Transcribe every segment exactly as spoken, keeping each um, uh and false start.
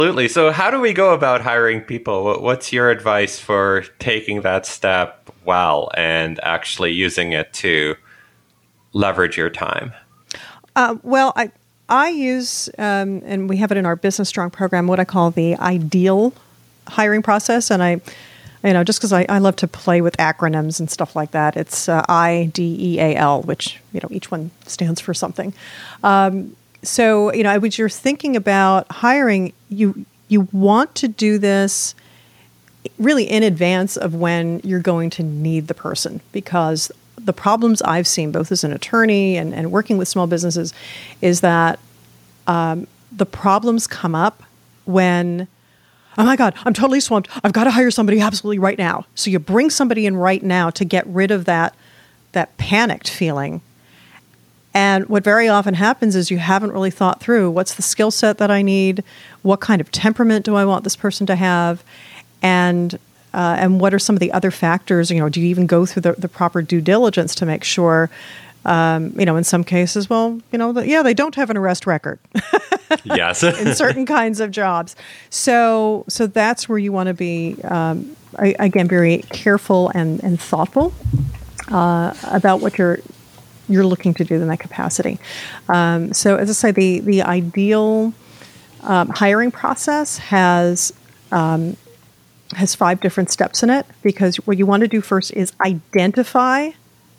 Absolutely. So how do we go about hiring people? What- What's your advice for taking that step well and actually using it to leverage your time? Uh, well, I I use, um, and we have it in our Business Strong program, what I call the ideal hiring process. And I, you know, just because I, I love to play with acronyms and stuff like that, it's uh, I D E A L, which, you know, each one stands for something. Um, so, you know, when you're thinking about hiring, you you want to do this really in advance of when you're going to need the person, because the problems I've seen, both as an attorney and, and working with small businesses, is that um, the problems come up when, oh my God, I'm totally swamped. I've got to hire somebody absolutely right now. So you bring somebody in right now to get rid of that that panicked feeling. And what very often happens is you haven't really thought through, what's the skill set that I need? What kind of temperament do I want this person to have? And uh, and what are some of the other factors? You know, do you even go through the, the proper due diligence to make sure, um, you know, in some cases, well, you know, the, yeah, they don't have an arrest record. Yes. In certain kinds of jobs. So so that's where you want to be, um, again, very careful and, and thoughtful uh, about what you're you're looking to do in that capacity. Um, so as I say, the, the ideal um, hiring process has um, has five different steps in it, because what you want to do first is identify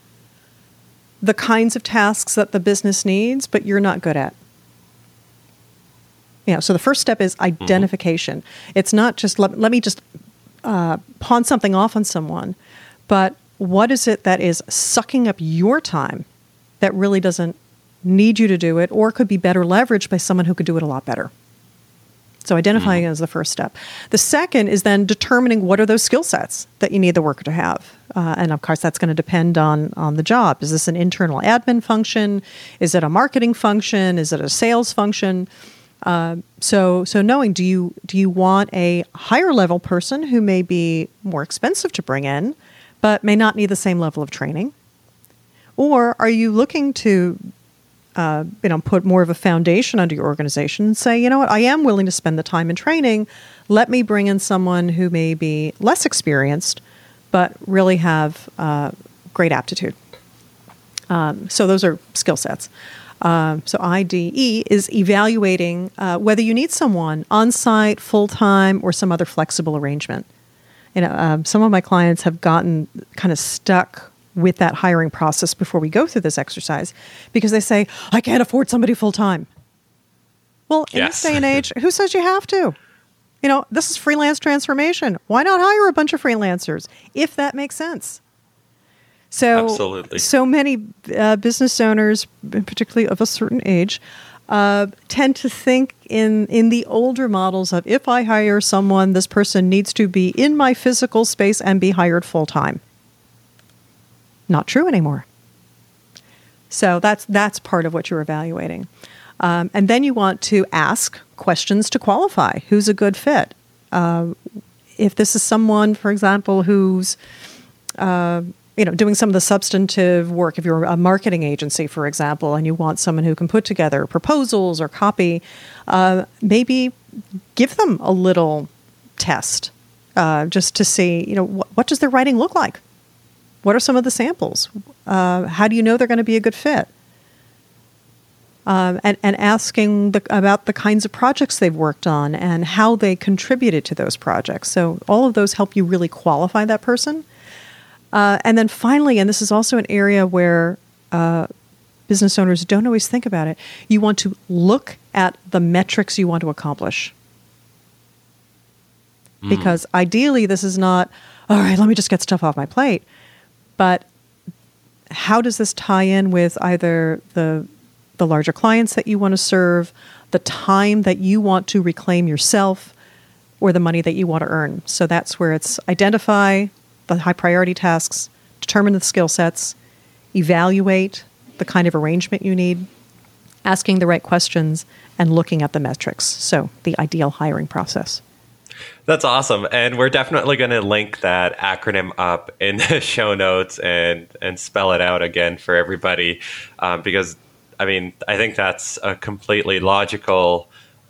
the kinds of tasks that the business needs, but you're not good at. You know, so the first step is identification. Mm-hmm. It's not just, let, let me just uh, pawn something off on someone, but what is it that is sucking up your time that really doesn't need you to do it, or could be better leveraged by someone who could do it a lot better? So identifying mm-hmm. is the first step. The second is then determining what are those skill sets that you need the worker to have. Uh, and of course, that's going to depend on, on the job. Is this an internal admin function? Is it a marketing function? Is it a sales function? Uh, so so knowing, do you do you want a higher level person who may be more expensive to bring in, but may not need the same level of training? Or are you looking to Uh, you know, put more of a foundation under your organization and say, you know what, I am willing to spend the time in training. Let me bring in someone who may be less experienced, but really have uh, great aptitude. Um, so those are skill sets. Um, so I D E is evaluating uh, whether you need someone on-site, full-time, or some other flexible arrangement. You know, um, some of my clients have gotten kind of stuck with that hiring process before we go through this exercise, because they say, I can't afford somebody full-time. Well, in yes. this day and age, who says you have to? You know, this is freelance transformation. Why not hire a bunch of freelancers if that makes sense? So, Absolutely. so many uh, business owners, particularly of a certain age, uh, tend to think in, in the older models of, if I hire someone, this person needs to be in my physical space and be hired full-time. Not true anymore. So that's that's part of what you're evaluating. Um, and then you want to ask questions to qualify. Who's a good fit? Uh, if this is someone, for example, who's uh, you know doing some of the substantive work, if you're a marketing agency, for example, and you want someone who can put together proposals or copy, uh, maybe give them a little test uh, just to see, you know, wh- what does their writing look like? What are some of the samples? Uh, how do you know they're going to be a good fit? Um, and, and asking the, about the kinds of projects they've worked on and how they contributed to those projects. So all of those help you really qualify that person. Uh, and then finally, and this is also an area where uh, business owners don't always think about it, you want to look at the metrics you want to accomplish. Mm. Because ideally, this is not, all right, let me just get stuff off my plate. But how does this tie in with either the the larger clients that you want to serve, the time that you want to reclaim yourself, or the money that you want to earn? So that's where it's identify the high priority tasks, determine the skill sets, evaluate the kind of arrangement you need, asking the right questions, and looking at the metrics. So the ideal hiring process. That's awesome. And we're definitely going to link that acronym up in the show notes and, and spell it out again for everybody. Um, because, I mean, I think that's a completely logical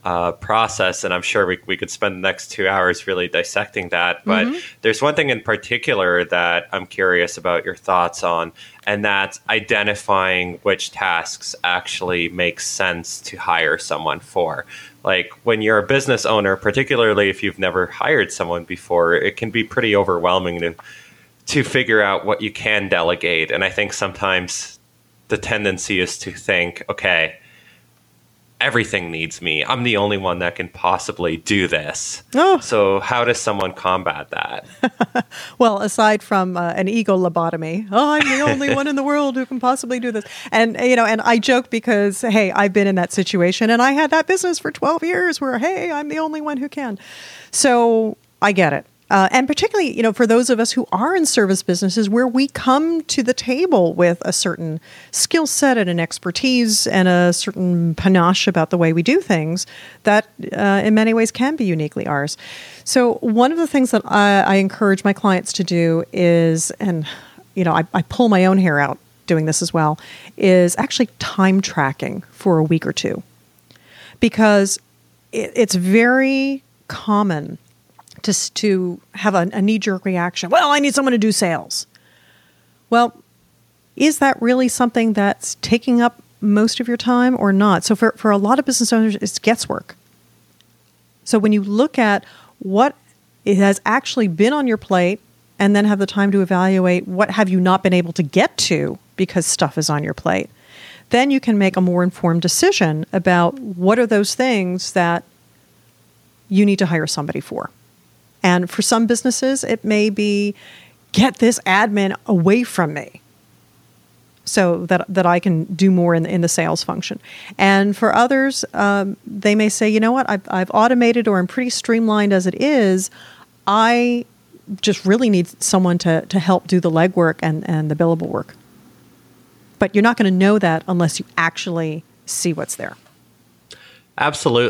uh, process, and I'm sure we, we could spend the next two hours really dissecting that. But mm-hmm. there's one thing in particular that I'm curious about your thoughts on, and that's identifying which tasks actually make sense to hire someone for. Like when you're a business owner, particularly if you've never hired someone before, it can be pretty overwhelming to to figure out what you can delegate. And I think sometimes the tendency is to think, okay, everything needs me. I'm the only one that can possibly do this. Oh. So how does someone combat that? Well, aside from uh, an ego lobotomy, oh, I'm the only one in the world who can possibly do this. And, you know, and I joke because, hey, I've been in that situation and I had that business for twelve years where, hey, I'm the only one who can. So I get it. Uh, and particularly, you know, for those of us who are in service businesses where we come to the table with a certain skill set and an expertise and a certain panache about the way we do things that uh, in many ways can be uniquely ours. So one of the things that I, I encourage my clients to do is, and, you know, I, I pull my own hair out doing this as well, is actually time tracking for a week or two. Because it, it's very common To, to have a, a knee-jerk reaction. Well, I need someone to do sales. Well, is that really something that's taking up most of your time or not? So for, for a lot of business owners, it's guesswork. So when you look at what it has actually been on your plate and then have the time to evaluate what have you not been able to get to because stuff is on your plate, then you can make a more informed decision about what are those things that you need to hire somebody for. And for some businesses, it may be, get this admin away from me so that that I can do more in the, in the sales function. And for others, um, they may say, you know what, I've, I've automated or I'm pretty streamlined as it is. I just really need someone to, to help do the legwork and, and the billable work. But you're not going to know that unless you actually see what's there. Absolutely.